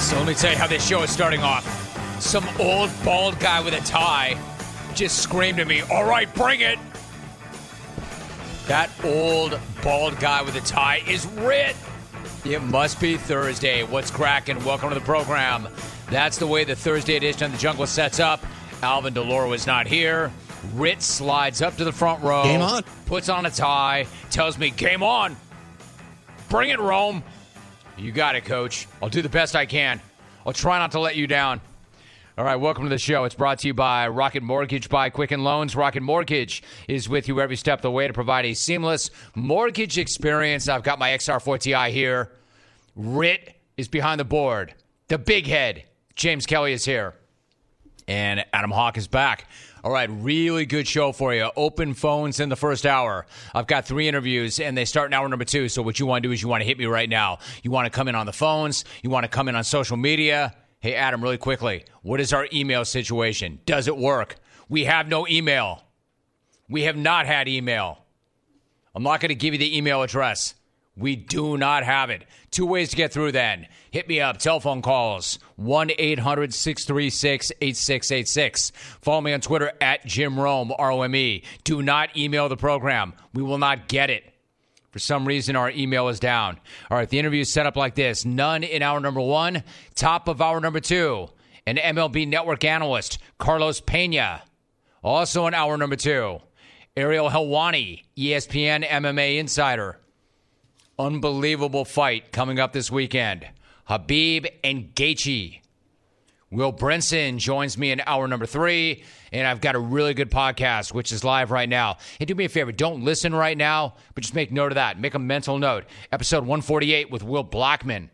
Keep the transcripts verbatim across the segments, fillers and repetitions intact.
So let me tell you how this show is starting off. Some old bald guy with a tie just screamed at me, "All right, bring it." That old bald guy with a tie is Rit. It must be Thursday. What's cracking? Welcome to the program. That's the way the Thursday edition of The Jungle sets up. Alvin Deloro is not here. Rit slides up to the front row. Game on. Puts on a tie. Tells me, game on. Bring it, Rome. You got it, Coach. I'll do the best I can. I'll try not to let you down. All right, welcome to the show. It's brought to you by Rocket Mortgage by Quicken Loans. Rocket Mortgage is with you every step of the way to provide a seamless mortgage experience. I've got my X R four T I here. Rit is behind the board. The big head, James Kelly, is here. And Adam Hawk is back. All right, really good show for you. Open phones in the first hour. I've got three interviews, and they start in hour number two. So what you want to do is you want to hit me right now. You want to come in on the phones. You want to come in on social media. Hey, Adam, really quickly, what is our email situation? Does it work? We have no email. We have not had email. I'm not going to give you the email address. We do not have it. Two ways to get through then. Hit me up. Telephone calls. one eight hundred six three six eight six eight six. Follow me on Twitter at Jim Rome, R O M E. Do not email the program. We will not get it. For some reason, our email is down. All right, the interview is set up like this. None in hour number one. Top of hour number two. An M L B Network analyst, Carlos Pena. Also in hour number two. Ariel Helwani, E S P N M M A insider. Unbelievable fight coming up this weekend. Khabib and Gaethje. Will Brinson joins me in hour number three, and I've got a really good podcast, which is live right now. Hey, do me a favor. Don't listen right now, but just make note of that. Make a mental note. Episode one forty-eight with Will Blackman.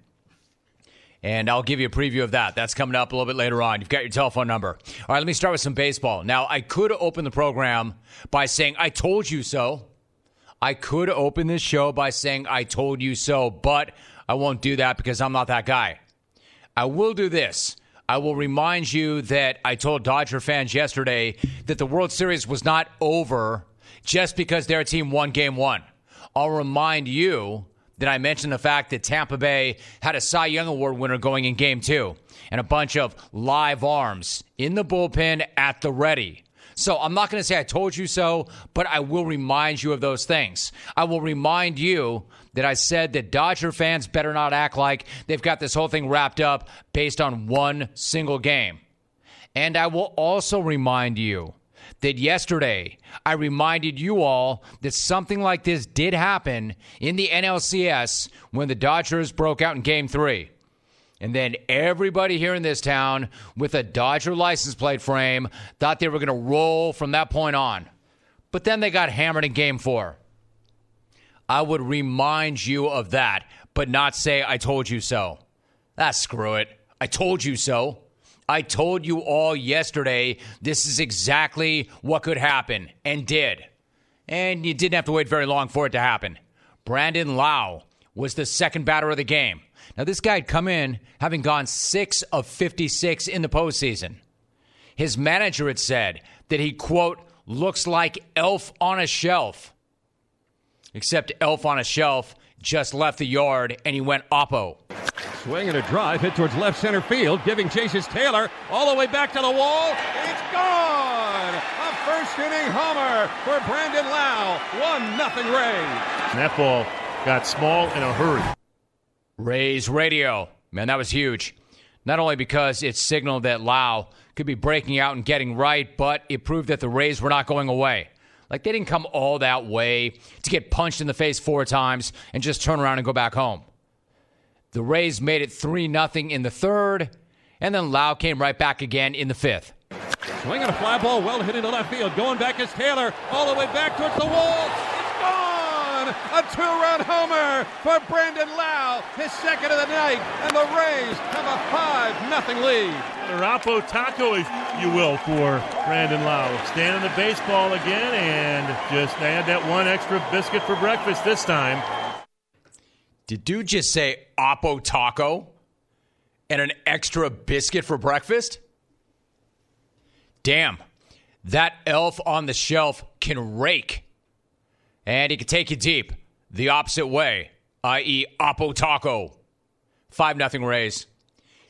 And I'll give you a preview of that. That's coming up a little bit later on. You've got your telephone number. All right, let me start with some baseball. Now, I could open the program by saying, I told you so. I could open this show by saying, I told you so, but I won't do that because I'm not that guy. I will do this. I will remind you that I told Dodger fans yesterday that the World Series was not over just because their team won game one. I'll remind you that I mentioned the fact that Tampa Bay had a Cy Young Award winner going in game two and a bunch of live arms in the bullpen at the ready. So I'm not going to say I told you so, but I will remind you of those things. I will remind you that I said that Dodger fans better not act like they've got this whole thing wrapped up based on one single game. And I will also remind you that yesterday I reminded you all that something like this did happen in the N L C S when the Dodgers broke out in game three. And then everybody here in this town with a Dodger license plate frame thought they were going to roll from that point on. But then they got hammered in game four. I would remind you of that, but not say I told you so. Ah, screw it. I told you so. I told you all yesterday this is exactly what could happen, and did. And you didn't have to wait very long for it to happen. Brandon Lowe was the second batter of the game. Now, this guy had come in having gone six of fifty-six in the postseason. His manager had said that he, quote, looks like Elf on a Shelf. Except Elf on a Shelf just left the yard and he went oppo. Swing and a drive hit towards left center field, giving chases Taylor all the way back to the wall. It's gone! A first inning homer for Brandon Lowe. One nothing Rays. And that ball got small in a hurry. Rays radio. Man, that was huge. Not only because it signaled that Lowe could be breaking out and getting right, but it proved that the Rays were not going away. Like, they didn't come all that way to get punched in the face four times and just turn around and go back home. The Rays made it three nothing in the third, and then Lowe came right back again in the fifth. Swinging a fly ball well hit into left field. Going back is Taylor all the way back towards the wall. It's gone! A two-run homer for Brandon Lowe, his second of the night, and the Rays have a five nothing lead. Rapo taco, if you will, for Brandon Lowe. Standing the baseball again and just add that one extra biscuit for breakfast this time. Did dude just say Oppo taco and an extra biscuit for breakfast? Damn, that elf on the shelf can rake. And he can take you deep the opposite way, that is. Oppo taco. five nothing Rays.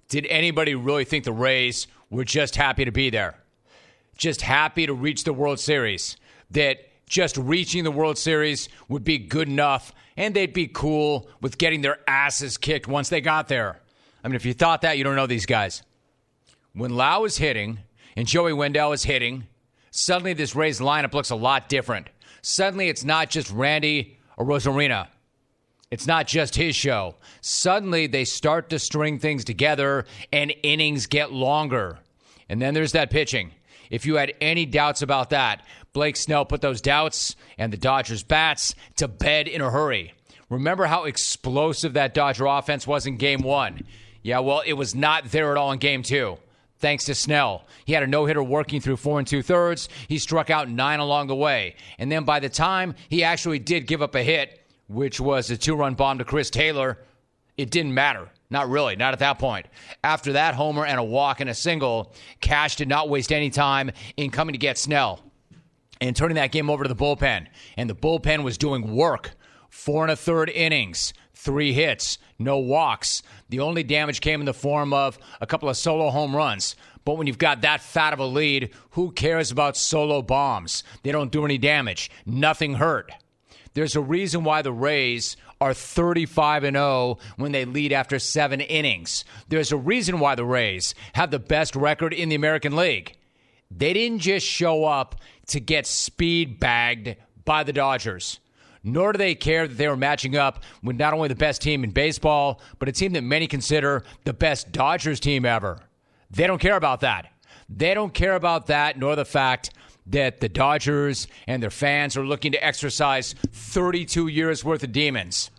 did anybody really think the Rays were just happy to be there? Just happy to reach the World Series? That just reaching the World Series would be good enough and they'd be cool with getting their asses kicked once they got there? I mean, if you thought that, you don't know these guys. When Lau is hitting and Joey Wendell is hitting, suddenly this Rays lineup looks a lot different. Suddenly it's not just Randy or Rosarina. It's not just his show. Suddenly they start to string things together and innings get longer. And then there's that pitching. If you had any doubts about that, Blake Snell put those doubts and the Dodgers bats to bed in a hurry. Remember how explosive that Dodger offense was in game one? Yeah, well, it was not there at all in game two. Thanks to Snell. He had a no-hitter working through four and two-thirds. He struck out nine along the way. And then by the time he actually did give up a hit, which was a two-run bomb to Chris Taylor, it didn't matter. Not really, not at that point. After that homer and a walk and a single, Cash did not waste any time in coming to get Snell and turning that game over to the bullpen. And the bullpen was doing work. Four and a third innings, three hits, no walks. The only damage came in the form of a couple of solo home runs. But when you've got that fat of a lead, who cares about solo bombs? They don't do any damage. Nothing hurt. There's a reason why the Rays are thirty-five and oh when they lead after seven innings. There's a reason why the Rays have the best record in the American League. They didn't just show up to get speed bagged by the Dodgers. Nor do they care that they were matching up with not only the best team in baseball, but a team that many consider the best Dodgers team ever. They don't care about that. They don't care about that, nor the fact that the Dodgers and their fans are looking to exercise thirty-two years worth of demons.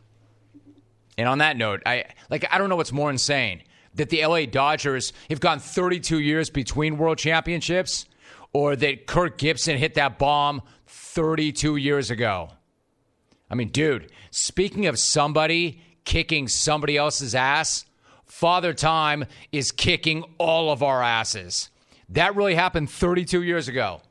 And on that note, I like I don't know what's more insane, that the L A Dodgers have gone thirty-two years between world championships, or that Kirk Gibson hit that bomb thirty-two years ago. I mean, dude, speaking of somebody kicking somebody else's ass, Father Time is kicking all of our asses. That really happened thirty-two years ago.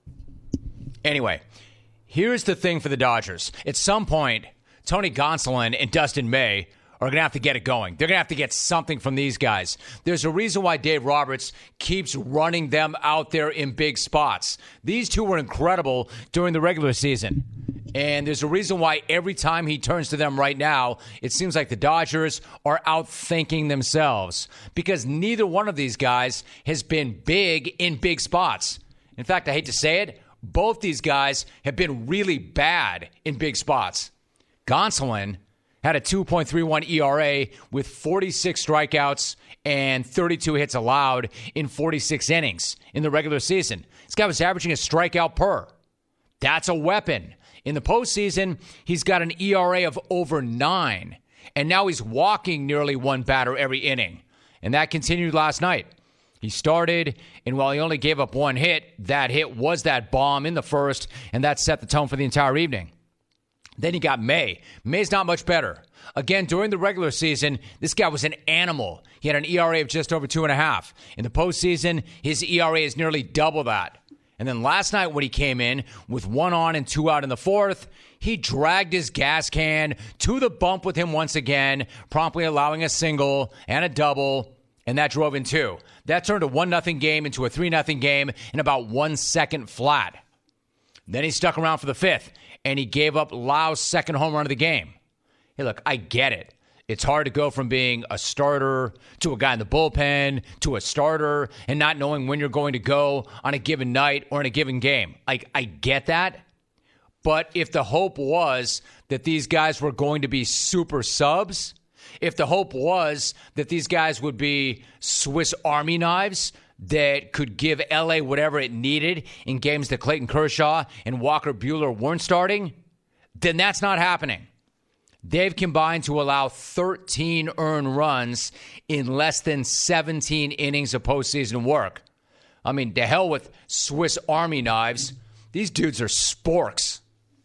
Anyway, here's the thing for the Dodgers. At some point, Tony Gonsolin and Dustin May are going to have to get it going. They're going to have to get something from these guys. There's a reason why Dave Roberts keeps running them out there in big spots. These two were incredible during the regular season. And there's a reason why every time he turns to them right now, it seems like the Dodgers are outthinking themselves. Because neither one of these guys has been big in big spots. In fact, I hate to say it, both these guys have been really bad in big spots. Gonsolin had a two point three one E R A with forty-six strikeouts and thirty-two hits allowed in forty-six innings in the regular season. This guy was averaging a strikeout per. That's a weapon. In the postseason, he's got an E R A of over nine, and now he's walking nearly one batter every inning. And that continued last night. He started, and while he only gave up one hit, that hit was that bomb in the first, and that set the tone for the entire evening. Then you got May. May's not much better. Again, during the regular season, this guy was an animal. He had an E R A of just over two and a half. In the postseason, his E R A is nearly double that. And then last night when he came in with one on and two out in the fourth, he dragged his gas can to the bump with him once again, promptly allowing a single and a double, and that drove in two. That turned a one nothing game into a three nothing game in about one second flat. Then he stuck around for the fifth, and he gave up Lau's second home run of the game. Hey, look, I get it. It's hard to go from being a starter to a guy in the bullpen to a starter and not knowing when you're going to go on a given night or in a given game. Like, I get that. But if the hope was that these guys were going to be super subs, if the hope was that these guys would be Swiss Army knives that could give L A whatever it needed in games that Clayton Kershaw and Walker Buehler weren't starting, then that's not happening. They've combined to allow thirteen earned runs in less than seventeen innings of postseason work. I mean, to hell with Swiss Army knives. These dudes are sporks.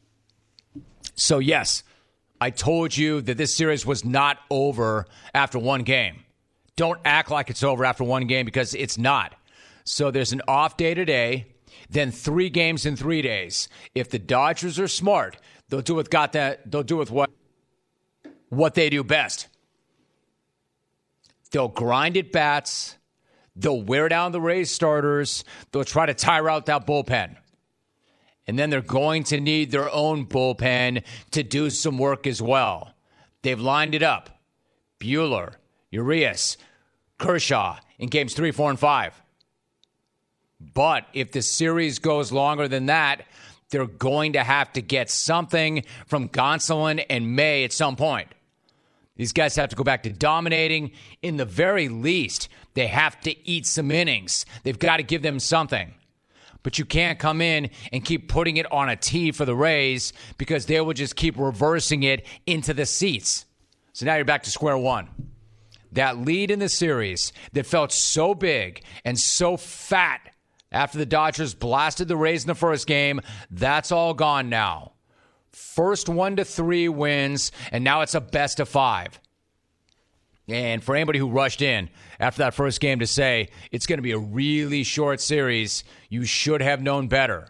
So, yes, I told you that this series was not over after one game. Don't act like it's over after one game because it's not. So there's an off day today, then three games in three days. If the Dodgers are smart, they'll do with got that. They'll do with what what they do best. They'll grind at bats. They'll wear down the Rays starters. They'll try to tire out that bullpen. And then they're going to need their own bullpen to do some work as well. They've lined it up. Buehler, Urias, Kershaw in games three, four, and five. But if the series goes longer than that, they're going to have to get something from Gonsolin and May at some point. These guys have to go back to dominating. In the very least, they have to eat some innings. They've got to give them something. But you can't come in and keep putting it on a tee for the Rays because they will just keep reversing it into the seats. So now you're back to square one. That lead in the series that felt so big and so fat after the Dodgers blasted the Rays in the first game, that's all gone now. First one to three wins, and now it's a best of five. And for anybody who rushed in after that first game to say it's going to be a really short series, you should have known better.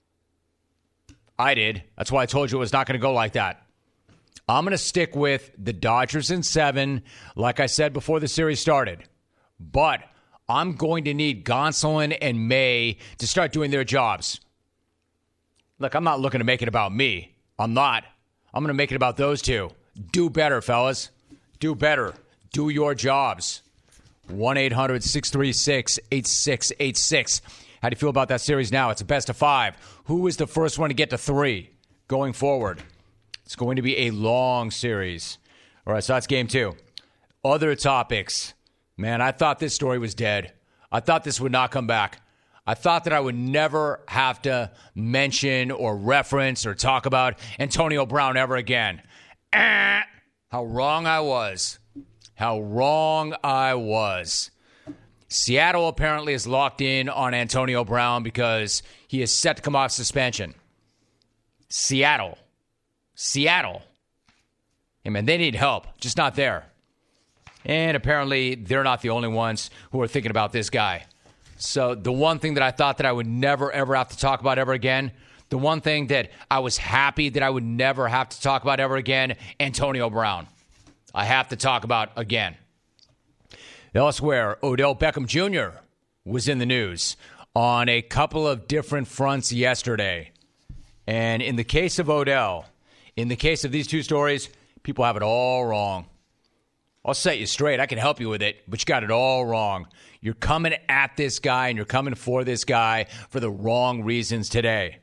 I did. That's why I told you it was not going to go like that. I'm going to stick with the Dodgers in seven, like I said before the series started. But I'm going to need Gonsolin and May to start doing their jobs. Look, I'm not looking to make it about me. I'm not. I'm going to make it about those two. Do better, fellas. Do better. Do your jobs. one eight hundred six three six eight six eight six. How do you feel about that series now? It's a best of five. Who is the first one to get to three going forward? It's going to be a long series. All right, so that's game two. Other topics. Man, I thought this story was dead. I thought this would not come back. I thought that I would never have to mention or reference or talk about Antonio Brown ever again. Eh, how wrong I was. How wrong I was. Seattle apparently is locked in on Antonio Brown because he is set to come off suspension. Seattle. Seattle. Hey, man, they need help. Just not there. And apparently they're not the only ones who are thinking about this guy. So the one thing that I thought that I would never, ever have to talk about ever again, the one thing that I was happy that I would never have to talk about ever again, Antonio Brown. I have to talk about again. Elsewhere, Odell Beckham Junior was in the news on a couple of different fronts yesterday. And in the case of Odell, in the case of these two stories, people have it all wrong. I'll set you straight. I can help you with it, but you got it all wrong. You're coming at this guy and you're coming for this guy for the wrong reasons today.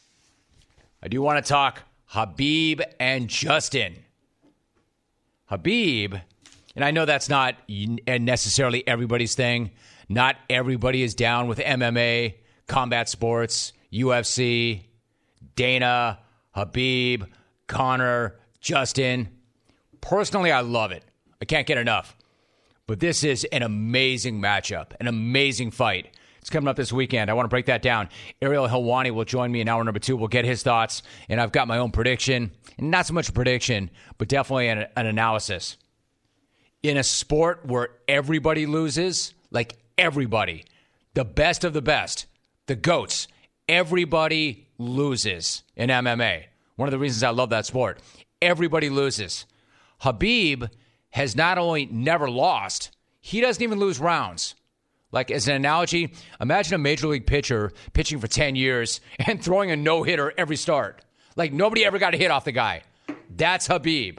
I do want to talk Habib and Justin. Habib, and I know that's not necessarily everybody's thing. Not everybody is down with M M A, combat sports, U F C, Dana, Habib, Conor, Justin. Personally, I love it. I can't get enough. But this is an amazing matchup, an amazing fight. It's coming up this weekend. I want to break that down. Ariel Helwani will join me in hour number two. We'll get his thoughts, and I've got my own prediction. And not so much a prediction, but definitely an, an analysis. In a sport where everybody loses, like everybody, the best of the best, the GOATs, everybody loses in M M A. One of the reasons I love that sport. Everybody loses. Habib has not only never lost, he doesn't even lose rounds. Like, as an analogy, imagine a major league pitcher pitching for ten years and throwing a no-hitter every start. Like, nobody ever got a hit off the guy. That's Habib.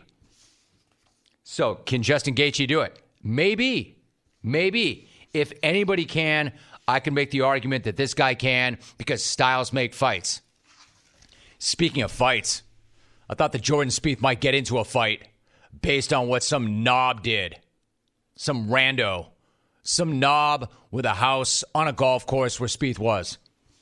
So, can Justin Gaethje do it? Maybe. Maybe. If anybody can, I can make the argument that this guy can because styles make fights. Speaking of fights, I thought that Jordan Spieth might get into a fight based on what some knob did. Some rando. Some knob with a house on a golf course where Spieth was.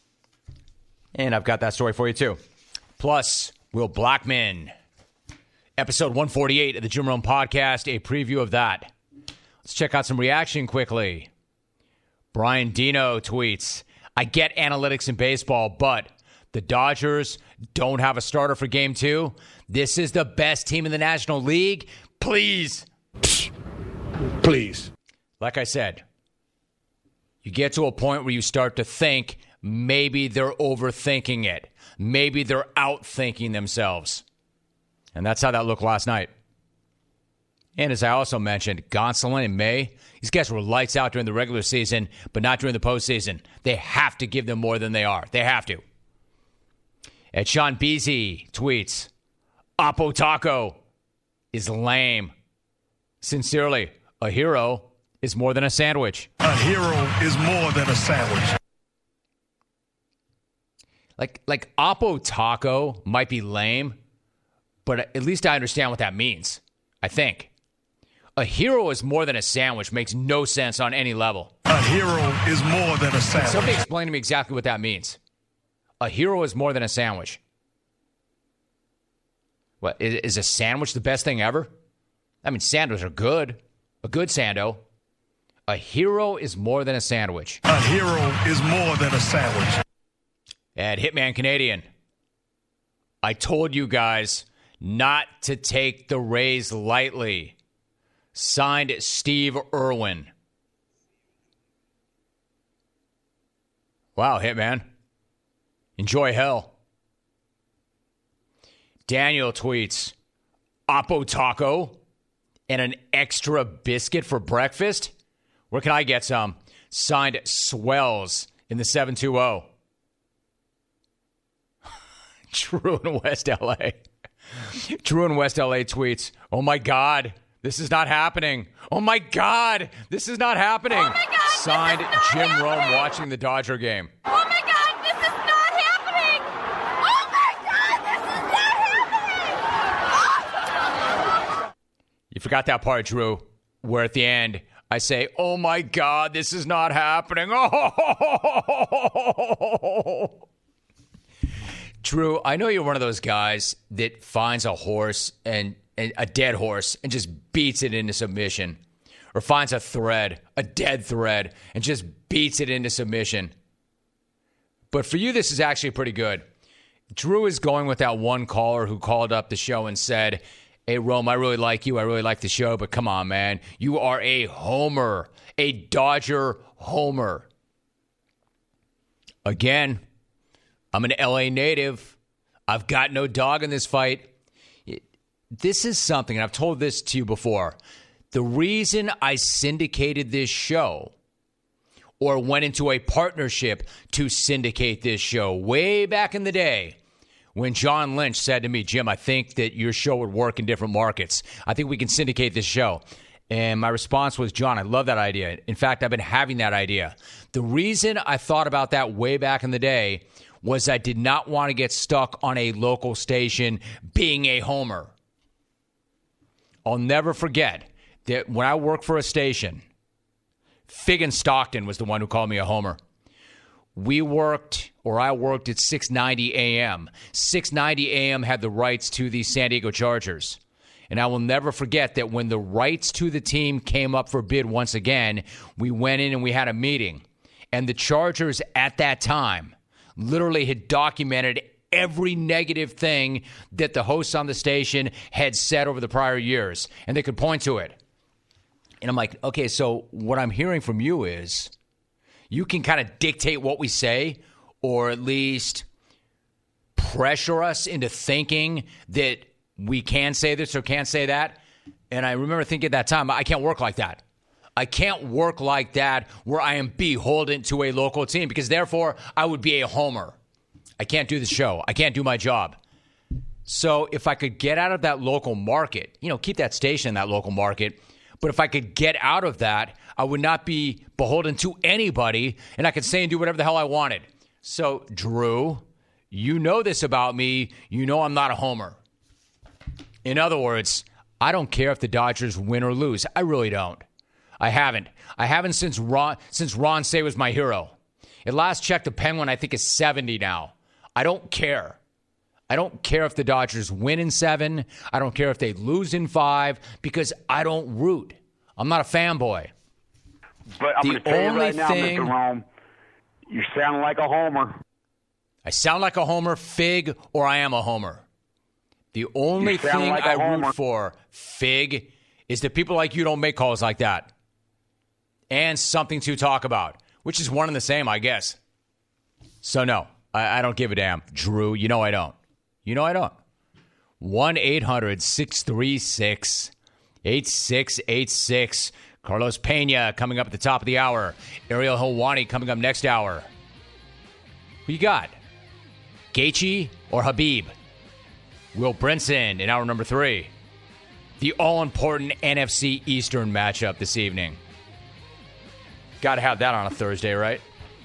And I've got that story for you, too. Plus, Will Blackman. Episode one forty-eight of the Jim Rome Podcast, a preview of that. Let's check out some reaction quickly. Brian Dino tweets, I get analytics in baseball, but the Dodgers don't have a starter for game two. This is the best team in the National League. Please. Please. Like I said, you get to a point where you start to think maybe they're overthinking it. Maybe they're outthinking themselves. And that's how that looked last night. And as I also mentioned, Gonsolin and May, these guys were lights out during the regular season, but not during the postseason. They have to give them more than they are. They have to. And Sean Beasy tweets, Oppo Taco is lame. Sincerely, a hero is more than a sandwich. A hero is more than a sandwich. Like, like Oppo Taco might be lame, but at least I understand what that means, I think. A hero is more than a sandwich makes no sense on any level. A hero is more than a sandwich. Somebody explain to me exactly what that means. A hero is more than a sandwich. What, is, is a sandwich the best thing ever? I mean, sandwiches are good. A good sando. A hero is more than a sandwich. A hero is more than a sandwich. And Hitman Canadian, I told you guys not to take the Rays lightly. Signed, Steve Irwin. Wow, Hitman. Enjoy hell. Daniel tweets, Oppo Taco and an extra biscuit for breakfast? Where can I get some? Signed, Swells in the seven two zero. Drew in West L A. Drew in West L A tweets, oh my God, this is not happening. Oh my God, this is not happening. Oh my God, Signed, Jim happening. Rome watching the Dodger game. Oh my God, this is not happening. Oh my God, this is not happening. You forgot that part, Drew, where at the end I say, oh my God, this is not happening. Oh. Drew, I know you're one of those guys that finds a horse and, and a dead horse and just beats it into submission, or finds a thread, a dead thread, and just beats it into submission. But for you, this is actually pretty good. Drew is going with that one caller who called up the show and said, hey, Rome, I really like you. I really like the show, but come on, man. You are a homer, a Dodger homer. Again, I'm an L A native. I've got no dog in this fight. This is something, and I've told this to you before. The reason I syndicated this show or went into a partnership to syndicate this show way back in the day when John Lynch said to me, Jim, I think that your show would work in different markets. I think we can syndicate this show. And my response was, John, I love that idea. In fact, I've been having that idea. The reason I thought about that way back in the day was I did not want to get stuck on a local station being a homer. I'll never forget that when I worked for a station, Fig and Stockton was the one who called me a homer. We worked, or I worked at six ninety A M. six ninety A M had the rights to the San Diego Chargers. And I will never forget that when the rights to the team came up for bid once again, we went in and we had a meeting. And the Chargers at that time literally had documented every negative thing that the hosts on the station had said over the prior years. And they could point to it. And I'm like, okay, so what I'm hearing from you is you can kind of dictate what we say, or at least pressure us into thinking that we can say this or can't say that. And I remember thinking at that time, I can't work like that. I can't work like that where I am beholden to a local team, because therefore I would be a homer. I can't do the show. I can't do my job. So if I could get out of that local market, you know, keep that station in that local market, but if I could get out of that, I would not be beholden to anybody, and I could say and do whatever the hell I wanted. So, Drew, you know this about me. You know I'm not a homer. In other words, I don't care if the Dodgers win or lose. I really don't. I haven't. I haven't since Ron, since Ron Cey was my hero. At last check, the Penguin, I think, is seventy now. I don't care. I don't care if the Dodgers win in seven. I don't care if they lose in five, because I don't root. I'm not a fanboy. But I'm The going to tell you only right now, thing- Mister Rome, you sound like a homer. I sound like a homer, Fig, or I am a homer. The only You sound thing like a I homer. root for, Fig, is that people like you don't make calls like that. And something to talk about, which is one and the same, I guess. So, no, I, I don't give a damn. Drew, you know I don't. You know I don't. one eight hundred six three six eight six eight six. Carlos Pena coming up at the top of the hour. Ariel Helwani coming up next hour. Who you got? Gaethje or Habib? Will Brinson in hour number three. The all-important N F C Eastern matchup this evening. Got to have that on a Thursday, right?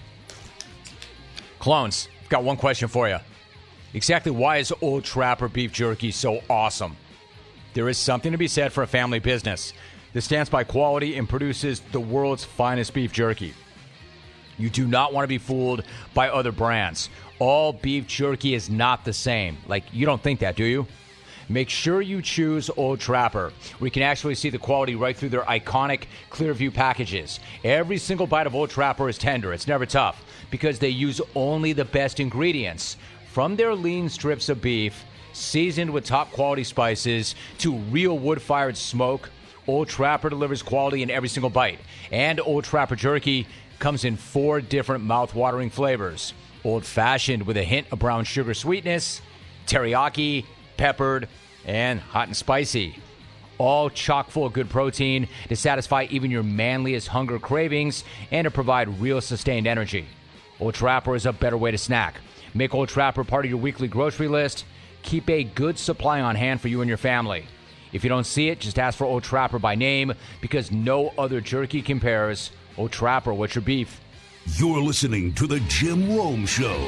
Clones, I've got one question for you. Exactly why is Old Trapper beef jerky so awesome? There is something to be said for a family business that stands by quality and produces the world's finest beef jerky. You do not want to be fooled by other brands. All beef jerky is not the same. Like, you don't think that, do you? Make sure you choose Old Trapper, where you can actually see the quality right through their iconic Clearview packages. Every single bite of Old Trapper is tender. It's never tough because they use only the best ingredients. From their lean strips of beef, seasoned with top quality spices, to real wood-fired smoke, Old Trapper delivers quality in every single bite. And Old Trapper jerky comes in four different mouth-watering flavors. Old-fashioned with a hint of brown sugar sweetness, teriyaki, peppered, and hot and spicy. All chock full of good protein to satisfy even your manliest hunger cravings and to provide real sustained energy. Old Trapper is a better way to snack. Make Old Trapper part of your weekly grocery list. Keep a good supply on hand for you and your family. If you don't see it, just ask for Old Trapper by name because no other jerky compares. Old Trapper, what's your beef? You're listening to The Jim Rome Show.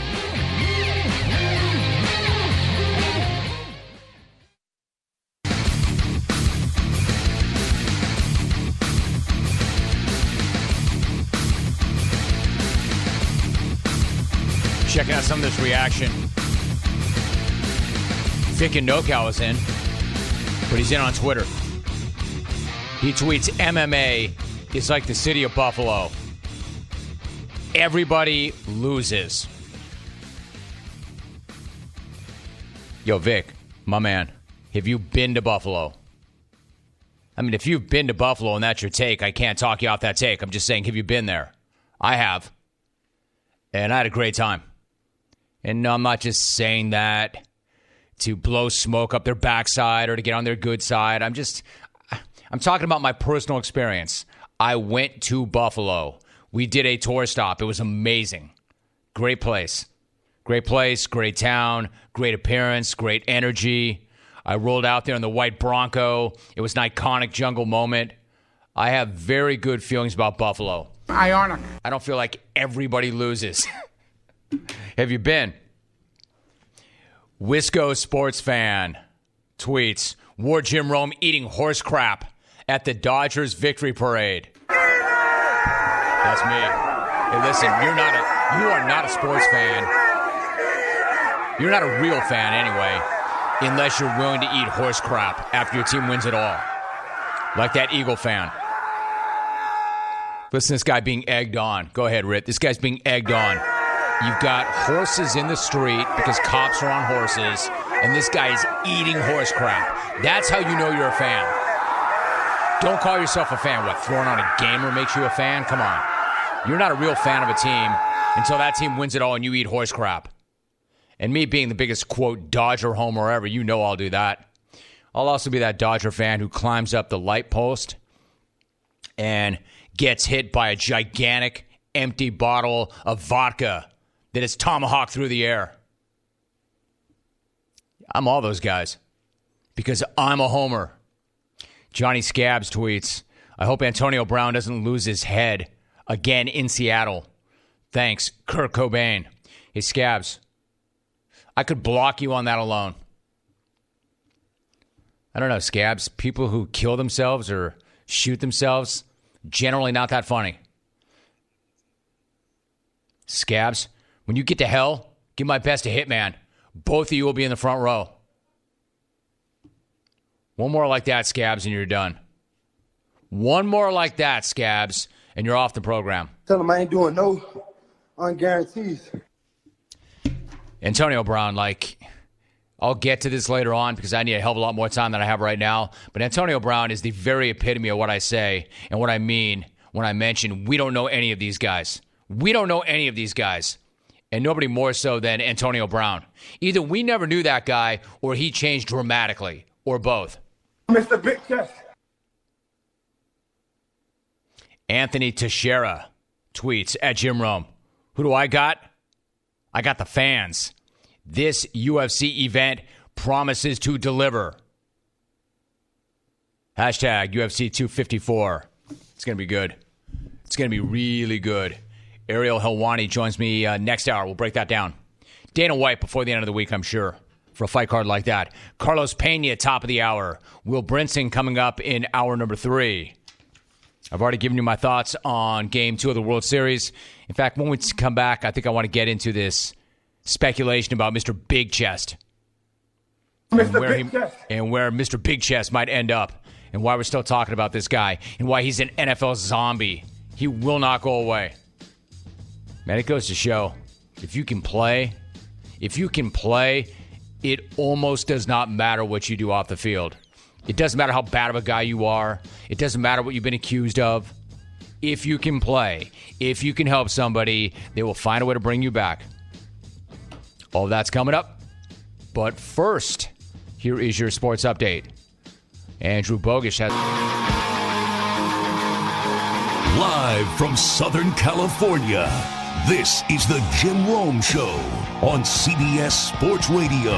Checking out some of this reaction. Vic and NoCal is in, but he's in on Twitter. He tweets, M M A is like the city of Buffalo. Everybody loses. Yo, Vic, my man, have you been to Buffalo? I mean, if you've been to Buffalo and that's your take, I can't talk you off that take. I'm just saying, have you been there? I have. And I had a great time. And no, I'm not just saying that to blow smoke up their backside or to get on their good side. I'm just, I'm talking about my personal experience. I went to Buffalo. We did a tour stop. It was amazing. Great place. Great place, great town, great appearance, great energy. I rolled out there in the white Bronco. It was an iconic jungle moment. I have very good feelings about Buffalo. Ionic. I don't feel like everybody loses. Have you been? Wisco sports fan tweets, War Jim Rome eating horse crap at the Dodgers victory parade. That's me. Hey, listen, you're not a, you are not a sports fan. You're not a real fan anyway, unless you're willing to eat horse crap after your team wins it all. Like that Eagle fan. Listen to this guy being egged on. Go ahead, Rit. This guy's being egged on. You've got horses in the street because cops are on horses, and this guy is eating horse crap. That's how you know you're a fan. Don't call yourself a fan. What, throwing on a gamer makes you a fan? Come on. You're not a real fan of a team until that team wins it all and you eat horse crap. And me being the biggest, quote, Dodger homer ever, you know I'll do that. I'll also be that Dodger fan who climbs up the light post and gets hit by a gigantic, empty bottle of vodka that is tomahawked through the air. I'm all those guys because I'm a homer. Johnny Scabs tweets, I hope Antonio Brown doesn't lose his head again in Seattle. Thanks, Kurt Cobain. Hey, Scabs, I could block you on that alone. I don't know, Scabs. People who kill themselves or shoot themselves, generally not that funny. Scabs, when you get to hell, give my best to Hitman. Both of you will be in the front row. One more like that, Scabs, and you're done. One more like that, Scabs, and you're off the program. Tell him I ain't doing no unguarantees. Antonio Brown, like, I'll get to this later on because I need a hell of a lot more time than I have right now. But Antonio Brown is the very epitome of what I say and what I mean when I mention we don't know any of these guys. We don't know any of these guys. And nobody more so than Antonio Brown. Either we never knew that guy or he changed dramatically, or both. Mister Big Chest. Anthony Teixeira tweets at Jim Rome. Who do I got? I got the fans. This U F C event promises to deliver. Hashtag U F C two fifty-four. It's going to be good. It's going to be really good. Ariel Helwani joins me uh, next hour. We'll break that down. Dana White before the end of the week, I'm sure, for a fight card like that. Carlos Pena, top of the hour. Will Brinson coming up in hour number three. I've already given you my thoughts on game two of the World Series. In fact, when we come back, I think I want to get into this speculation about Mister Big Chest. And where, Big he, Chest. and where Mister Big Chest might end up. And why we're still talking about this guy. And why he's an N F L zombie. He will not go away. Man, it goes to show, if you can play, if you can play, it almost does not matter what you do off the field. It doesn't matter how bad of a guy you are. It doesn't matter what you've been accused of. If you can play, if you can help somebody, they will find a way to bring you back. All that's coming up. But first, here is your sports update. Andrew Bogish has... Live from Southern California, this is the Jim Rome Show on C B S Sports Radio.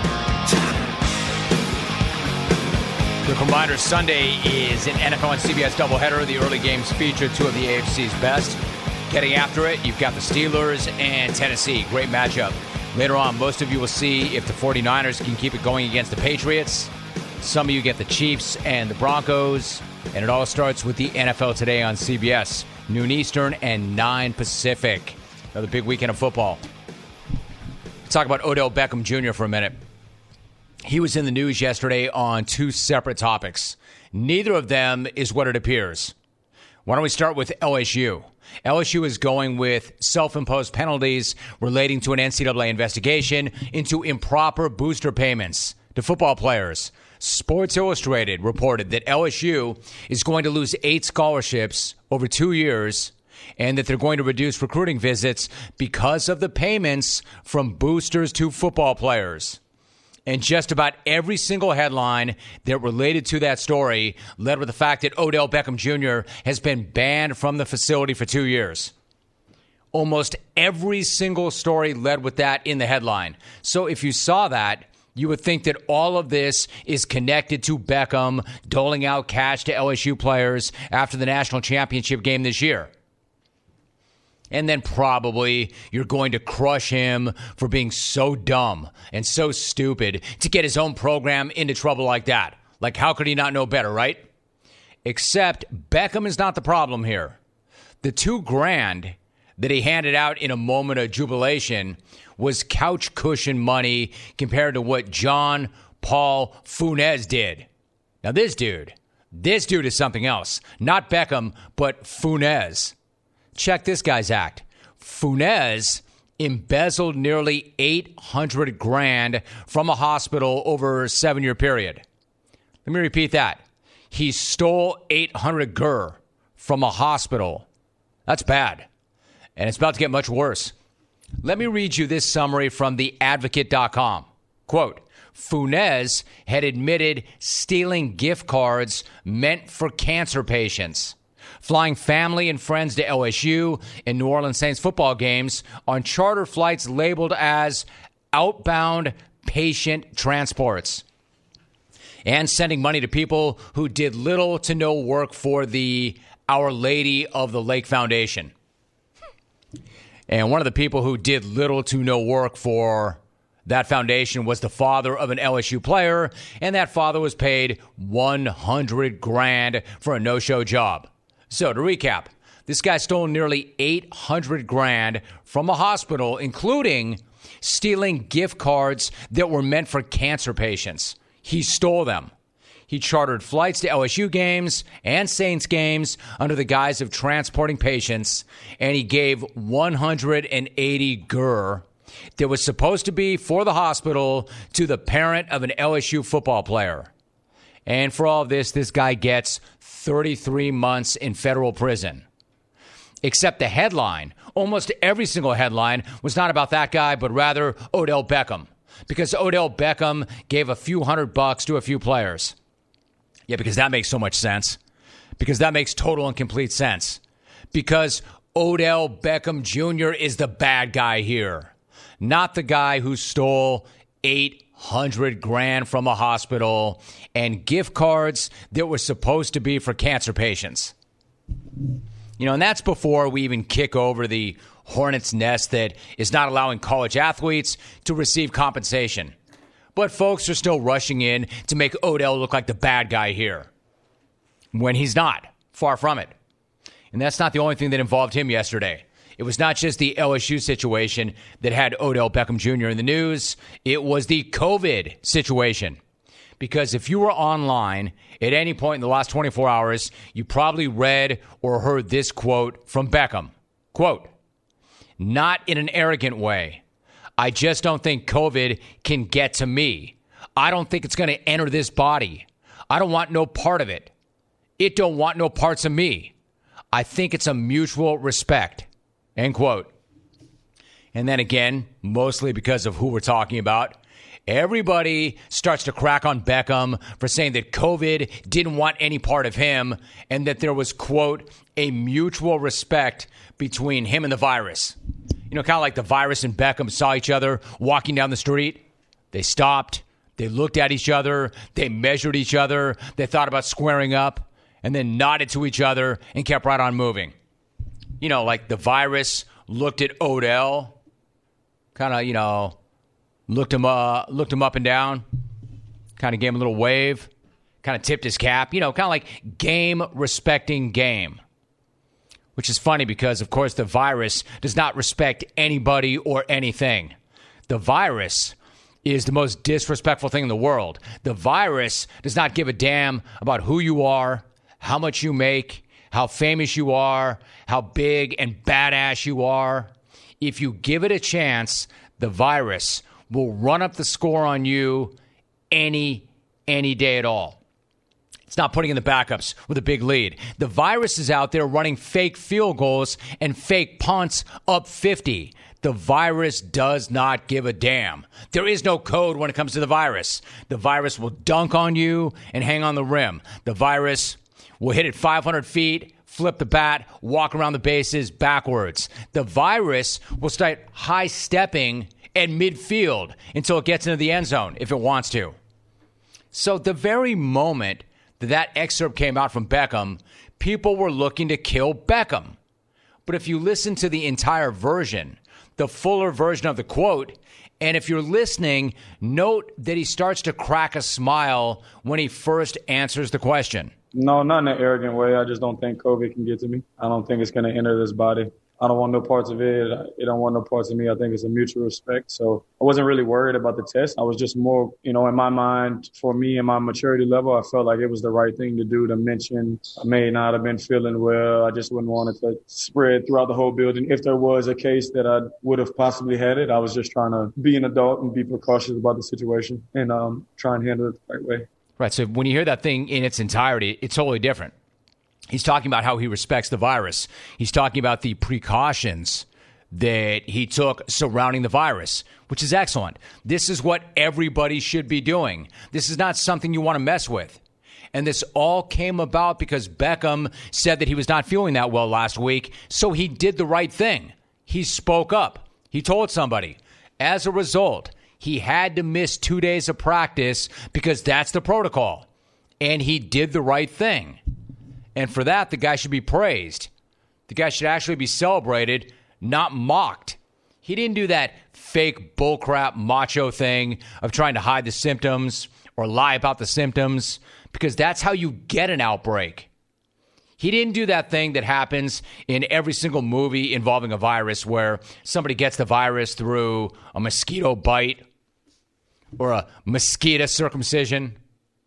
Quick reminder, Sunday is an N F L and C B S doubleheader. The early games feature two of the A F C's best. Getting after it, you've got the Steelers and Tennessee. Great matchup. Later on, most of you will see if the 49ers can keep it going against the Patriots. Some of you get the Chiefs and the Broncos. And it all starts with the N F L Today on C B S. Noon Eastern and nine Pacific. Another big weekend of football. Let's talk about Odell Beckham Junior for a minute. He was in the news yesterday on two separate topics. Neither of them is what it appears. Why don't we start with L S U? L S U is going with self-imposed penalties relating to an N C double A investigation into improper booster payments to football players. Sports Illustrated reported that L S U is going to lose eight scholarships over two years and that they're going to reduce recruiting visits because of the payments from boosters to football players. And just about every single headline that related to that story led with the fact that Odell Beckham Junior has been banned from the facility for two years. Almost every single story led with that in the headline. So if you saw that, you would think that all of this is connected to Beckham doling out cash to L S U players after the national championship game this year. And then probably you're going to crush him for being so dumb and so stupid to get his own program into trouble like that. Like, how could he not know better, right? Except Beckham is not the problem here. The two grand that he handed out in a moment of jubilation was couch cushion money compared to what John Paul Funes did. Now this dude, this dude is something else. Not Beckham, but Funes. Check this guy's act. Funes embezzled nearly eight hundred grand from a hospital over a seven-year period. Let me repeat that. He stole eight hundred gur from a hospital. That's bad. And it's about to get much worse. Let me read you this summary from the advocate dot com. Quote, Funes had admitted stealing gift cards meant for cancer patients, flying family and friends to L S U and New Orleans Saints football games on charter flights labeled as outbound patient transports, and sending money to people who did little to no work for the Our Lady of the Lake Foundation. And one of the people who did little to no work for that foundation was the father of an L S U player, and that father was paid one hundred grand for a no-show job. So to recap, this guy stole nearly eight hundred grand from a hospital, including stealing gift cards that were meant for cancer patients. He stole them. He chartered flights to L S U games and Saints games under the guise of transporting patients, and he gave one hundred eighty gur that was supposed to be for the hospital to the parent of an L S U football player. And for all of this, this guy gets thirty-three months in federal prison. Except the headline, almost every single headline, was not about that guy, but rather Odell Beckham. Because Odell Beckham gave a few hundred bucks to a few players. Yeah, because that makes so much sense. Because that makes total and complete sense. Because Odell Beckham Junior is the bad guy here, not the guy who stole eight hundred grand from a hospital and gift cards that were supposed to be for cancer patients. You know, and that's before we even kick over the hornet's nest that is not allowing college athletes to receive compensation. But folks are still rushing in to make Odell look like the bad guy here, when he's not. Far from it. And that's not the only thing that involved him yesterday. It was not just the L S U situation that had Odell Beckham Junior in the news. It was the COVID situation. Because if you were online at any point in the last twenty-four hours, you probably read or heard this quote from Beckham. Quote, "Not in an arrogant way. I just don't think COVID can get to me. I don't think it's going to enter this body. I don't want no part of it. It don't want no parts of me. I think it's a mutual respect." End quote. And then again, mostly because of who we're talking about, everybody starts to crack on Beckham for saying that COVID didn't want any part of him and that there was, quote, a mutual respect between him and the virus. You know, kind of like the virus and Beckham saw each other walking down the street. They stopped. They looked at each other. They measured each other. They thought about squaring up and then nodded to each other and kept right on moving. You know, like the virus looked at Odell, kind of, you know, looked him, uh, looked him up and down, kind of gave him a little wave, kind of tipped his cap, you know, kind of like game respecting game. Which is funny because, of course, the virus does not respect anybody or anything. The virus is the most disrespectful thing in the world. The virus does not give a damn about who you are, how much you make, how famous you are, how big and badass you are. If you give it a chance, the virus will run up the score on you any, any day at all. It's not putting in the backups with a big lead. The virus is out there running fake field goals and fake punts up fifty. The virus does not give a damn. There is no code when it comes to the virus. The virus will dunk on you and hang on the rim. The virus will hit it five hundred feet, flip the bat, walk around the bases backwards. The virus will start high-stepping at midfield until it gets into the end zone if it wants to. So the very moment that that excerpt came out from Beckham, people were looking to kill Beckham. But if you listen to the entire version, the fuller version of the quote, and if you're listening, note that he starts to crack a smile when he first answers the question. No, not in an arrogant way. I just don't think COVID can get to me. I don't think it's going to enter this body. I don't want no parts of it. It don't want no parts of me. I think it's a mutual respect. So I wasn't really worried about the test. I was just more, you know, in my mind, for me and my maturity level, I felt like it was the right thing to do to mention. I may not have been feeling well. I just wouldn't want it to spread throughout the whole building. If there was a case that I would have possibly had it, I was just trying to be an adult and be precautious about the situation and um, try and handle it the right way. Right. So when you hear that thing in its entirety, it's totally different. He's talking about how he respects the virus. He's talking about the precautions that he took surrounding the virus, which is excellent. This is what everybody should be doing. This is not something you want to mess with. And this all came about because Beckham said that he was not feeling that well last week, so he did the right thing. He spoke up. He told somebody. As a result, he had to miss two days of practice because that's the protocol. And he did the right thing. And for that, the guy should be praised. The guy should actually be celebrated, not mocked. He didn't do that fake bullcrap macho thing of trying to hide the symptoms or lie about the symptoms, because that's how you get an outbreak. He didn't do that thing that happens in every single movie involving a virus where somebody gets the virus through a mosquito bite or a mosquito circumcision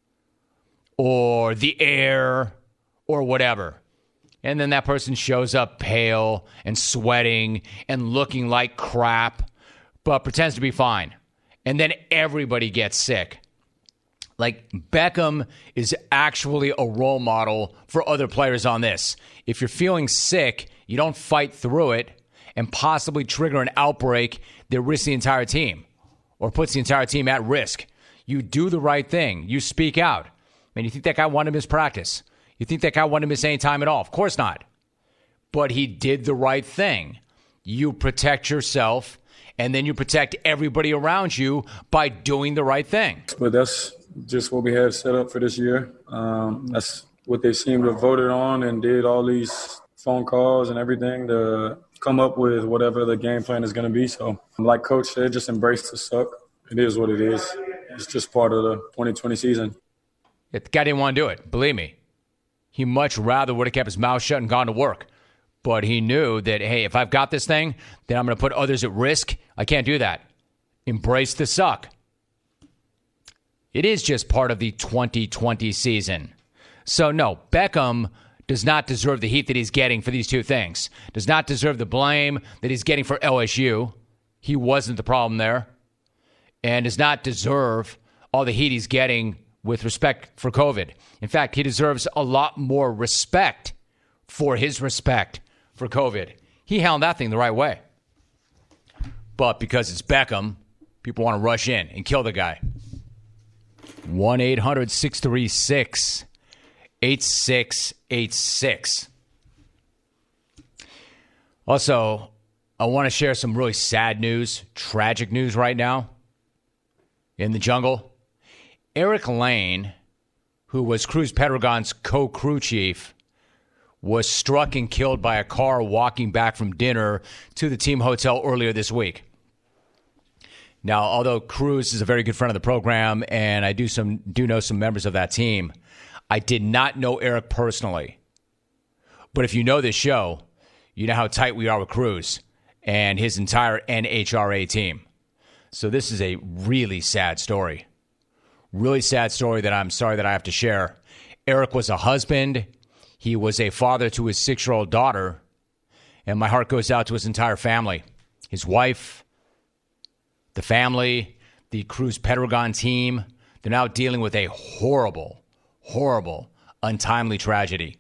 or the air or whatever. And then that person shows up pale and sweating and looking like crap, but pretends to be fine. And then everybody gets sick. Like, Beckham is actually a role model for other players on this. If you're feeling sick, you don't fight through it and possibly trigger an outbreak that risks the entire team or puts the entire team at risk. You do the right thing. You speak out. mean, you think that guy wanted to miss practice? You think that guy wanted to miss any time at all? Of course not. But he did the right thing. You protect yourself, and then you protect everybody around you by doing the right thing. But that's just what we have set up for this year. Um, that's what they seem to have voted on and did all these phone calls and everything to come up with whatever the game plan is going to be. So like Coach said, just embrace the suck. It is what it is. It's just part of the twenty twenty season. Yeah, the guy didn't want to do it, believe me. He much rather would have kept his mouth shut and gone to work. But he knew that, hey, if I've got this thing, then I'm going to put others at risk. I can't do that. Embrace the suck. It is just part of the twenty twenty season. So, no, Beckham does not deserve the heat that he's getting for these two things. Does not deserve the blame that he's getting for L S U. He wasn't the problem there. And does not deserve all the heat he's getting with respect for COVID. In fact, he deserves a lot more respect for his respect for COVID. He handled that thing the right way. But because it's Beckham, people want to rush in and kill the guy. one eight hundred six three six eight six eight six. Also, I want to share some really sad news, tragic news right now in the jungle. Eric Lane, who was Cruz Pedregon's co-crew chief, was struck and killed by a car walking back from dinner to the team hotel earlier this week. Now, although Cruz is a very good friend of the program, and I do some do know some members of that team, I did not know Eric personally. But if you know this show, you know how tight we are with Cruz and his entire N H R A team. So this is a really sad story. Really sad story that I'm sorry that I have to share. Eric was a husband. He was a father to his six-year-old daughter. And my heart goes out to his entire family. His wife, the family, the Cruz Pedregon team. They're now dealing with a horrible, horrible, untimely tragedy.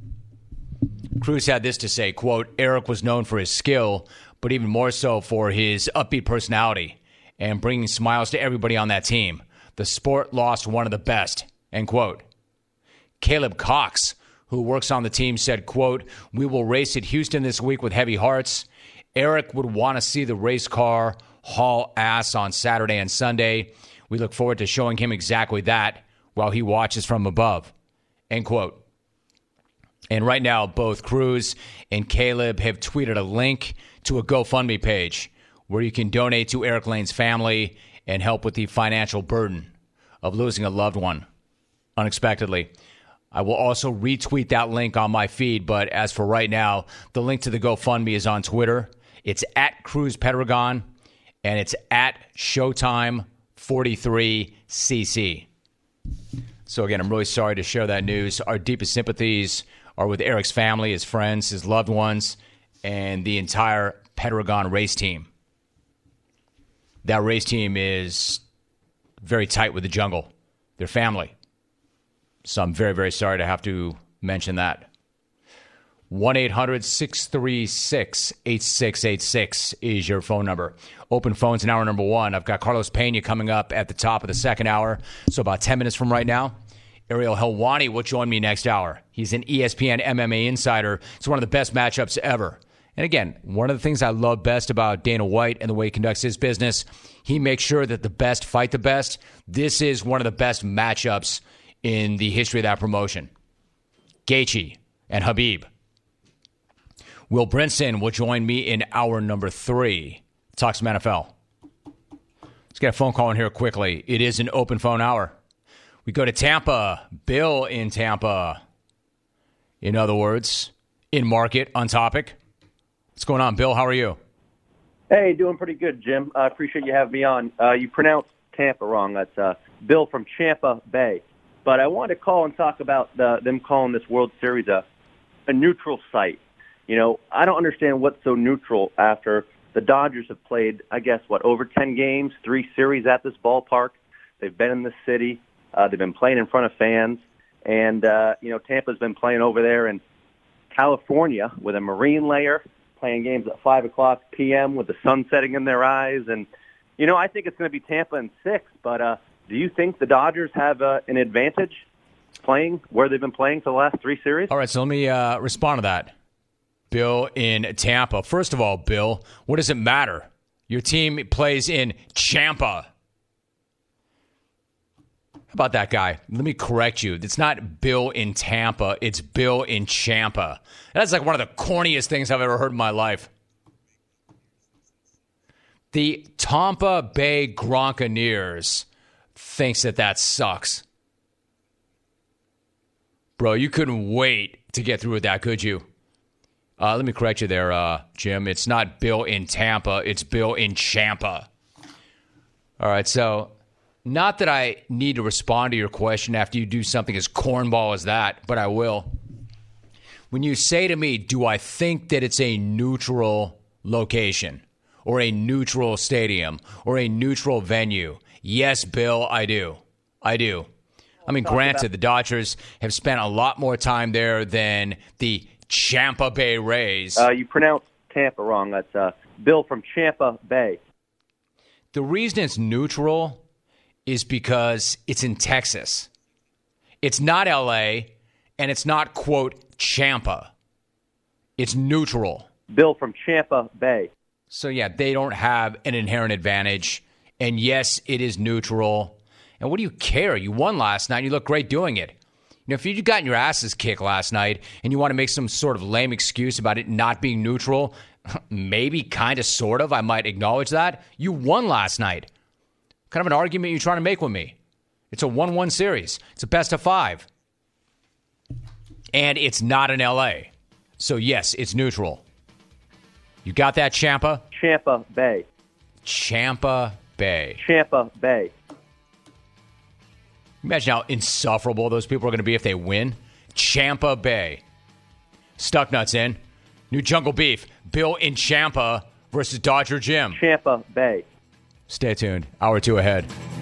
Cruz had this to say, quote, Eric was known for his skill, but even more so for his upbeat personality and bringing smiles to everybody on that team. The sport lost one of the best, end quote. Caleb Cox, who works on the team, said, quote, we will race at Houston this week with heavy hearts. Eric would want to see the race car haul ass on Saturday and Sunday. We look forward to showing him exactly that while he watches from above, end quote. And right now, both Cruz and Caleb have tweeted a link to a GoFundMe page where you can donate to Eric Lane's family and help with the financial burden of losing a loved one unexpectedly. I will also retweet that link on my feed, but as for right now, the link to the GoFundMe is on Twitter. It's at Cruz Pedregon, and it's at Showtime forty-three C C. So again, I'm really sorry to share that news. Our deepest sympathies are with Eric's family, his friends, his loved ones, and the entire Pedregon race team. That race team is very tight with the jungle, their family. So I'm very, very sorry to have to mention that. one eight hundred six three six eight six eight six is your phone number. Open phones in hour number one. I've got Carlos Pena coming up at the top of the second hour, so about ten minutes from right now. Ariel Helwani will join me next hour. He's an E S P N M M A insider. It's one of the best matchups ever. And again, one of the things I love best about Dana White and the way he conducts his business, he makes sure that the best fight the best. This is one of the best matchups in the history of that promotion. Gaethje and Khabib. Will Brinson will join me in hour number three. Talk some N F L. Let's get a phone call in here quickly. It is an open phone hour. We go to Tampa. Bill in Tampa. In other words, in market, on topic. What's going on, Bill? How are you? Hey, doing pretty good, Jim. I uh, appreciate you having me on. Uh, you pronounced Tampa wrong. That's uh, Bill from Champa Bay. But I wanted to call and talk about the, them calling this World Series a, a neutral site. You know, I don't understand what's so neutral after the Dodgers have played, I guess, what, over ten games, three series at this ballpark. They've been in the city. Uh, they've been playing in front of fans. And, uh, you know, Tampa's been playing over there in California with a marine layer, playing games at five o'clock p.m. with the sun setting in their eyes. And, you know, I think it's going to be Tampa in six. But uh, do you think the Dodgers have uh, an advantage playing where they've been playing for the last three series. All right, so let me uh, respond to that. Bill in Tampa. First of all, Bill, what does it matter? Your team plays in Champa. How about that guy? Let me correct you. It's not Bill in Tampa. It's Bill in Champa. That's like one of the corniest things I've ever heard in my life. The Tampa Bay Gronkaneers thinks that that sucks. Bro, you couldn't wait to get through with that, could you? Uh, let me correct you there, uh, Jim. It's not Bill in Tampa. It's Bill in Champa. All right, so not that I need to respond to your question after you do something as cornball as that, but I will. When you say to me, do I think that it's a neutral location or a neutral stadium or a neutral venue? Yes, Bill, I do. I do. I mean, granted, the Dodgers have spent a lot more time there than the Champa Bay Rays. Uh, you pronounced Tampa wrong. That's uh, Bill from Champa Bay. The reason it's neutral is because it's in Texas. It's not L A, and it's not, quote, Champa. It's neutral. Bill from Champa Bay. So, yeah, they don't have an inherent advantage. And, yes, it is neutral. And what do you care? You won last night, and you look great doing it. You know, if you got your asses kicked last night and you want to make some sort of lame excuse about it not being neutral, maybe, kind of, sort of, I might acknowledge that. You won last night. What kind of an argument are you trying to make with me? It's a one one series. It's a best of five. And it's not in L A. So, yes, it's neutral. You got that, Champa? Champa Bay. Champa Bay. Champa Bay. Imagine how insufferable those people are going to be if they win. Champa Bay. Stucknuts in. New Jungle Beef. Bill in Champa versus Dodger Jim. Champa Bay. Stay tuned. Hour two ahead.